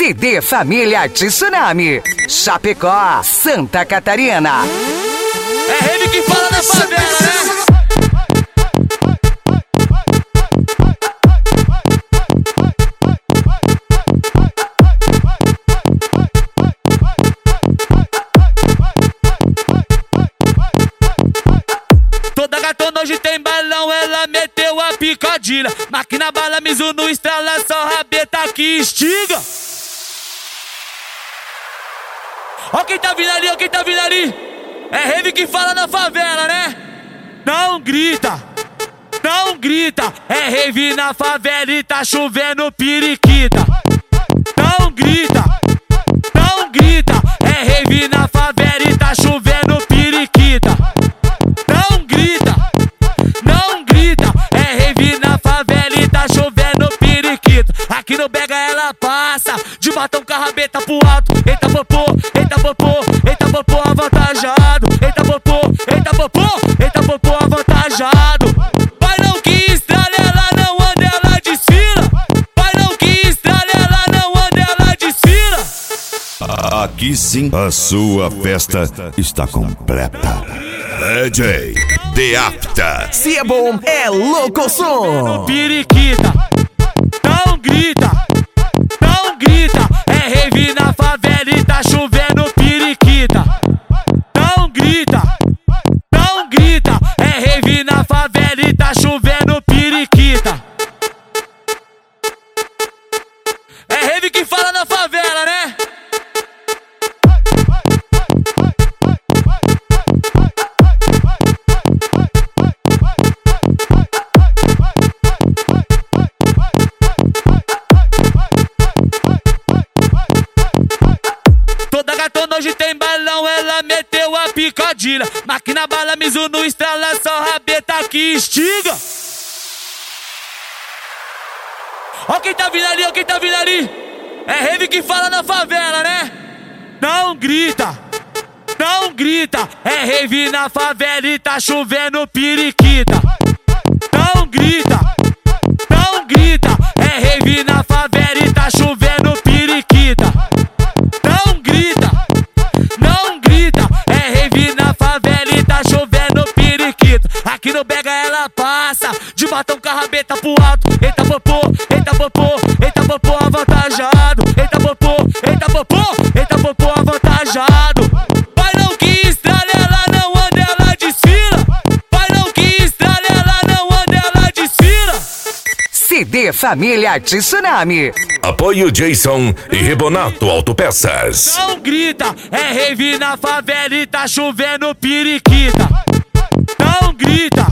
CD Família Tsunami, Chapecó, Santa Catarina. É ele que fala da favela, né? Toda gatona hoje tem balão, ela meteu a picadilha. Máquina bala, Mizuno, estrala, só rabeta que estiga. Ó quem tá vindo ali, ó quem tá vindo ali. É rave que fala na favela, né? Não grita, não grita. É rave na favela e tá chovendo periquita. Não grita, não grita. É rave na favela e tá chovendo periquita. Não grita, não grita. É rave na favela e tá chovendo periquita. Aqui no Bega ela passa de batom com a rabeta pro alto. Eita popô, eita popô, eita popô avantajado. Eita popô, eita popô, eita popô avantajado. Vai não que estrala, ela não anda, ela desfila. Vai não que estrala, ela não anda, ela desfila. Aqui sim, a sua festa está completa. DJ The Apta. Se é bom, é louco som. Periquita, não grita, não grita. É rave na favela e tá chovendo periquita. Não grita, não grita. É rave na favela e tá chovendo periquita. É rave que fala na favela, né? Toda gatona hoje tem balão, ela meteu a picadilha. Máquina bala, Mizuno, estrala, só rabeta que estiga. Ó quem tá vindo ali, ó quem tá vindo ali. É rave que fala na favela, né? Não grita, não grita. É rave na favela e tá chovendo periquita. Não grita, não grita. É rave na favela e tá chovendo periquita. Não grita, não grita. É rave na favela e tá chovendo periquita. Aqui no Bega ela passa de batom com a rabeta pro alto. Eita popô, eita popô, eita popô avantajado. Eita popô, eita popô, eita popô avantajado. Vai não que estrala, ela não anda, ela desfila. Vai não que estrala, ela não anda, ela desfila. CD Família Tsunami. Apoio Jason e Rebonato Autopeças. Não grita, é rave na favela e tá chovendo periquita. Não grita,